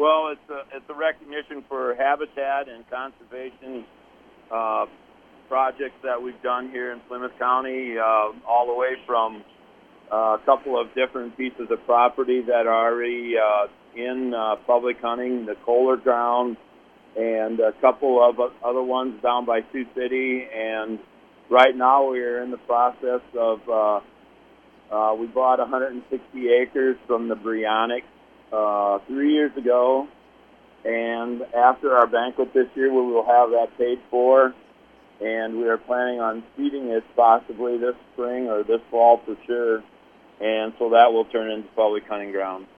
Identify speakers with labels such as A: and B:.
A: Well, it's a recognition for habitat and conservation projects that we've done here in Plymouth County, all the way from a couple of different pieces of property that are already in public hunting, the Kohler ground, and a couple of other ones down by Sioux City. And right now we are in the process of, we bought 160 acres from the Brionics 3 years ago. And after our banquet this year, we will have that paid for. And we are planning on seeding it possibly this spring or this fall for sure. And so that will turn into public hunting ground.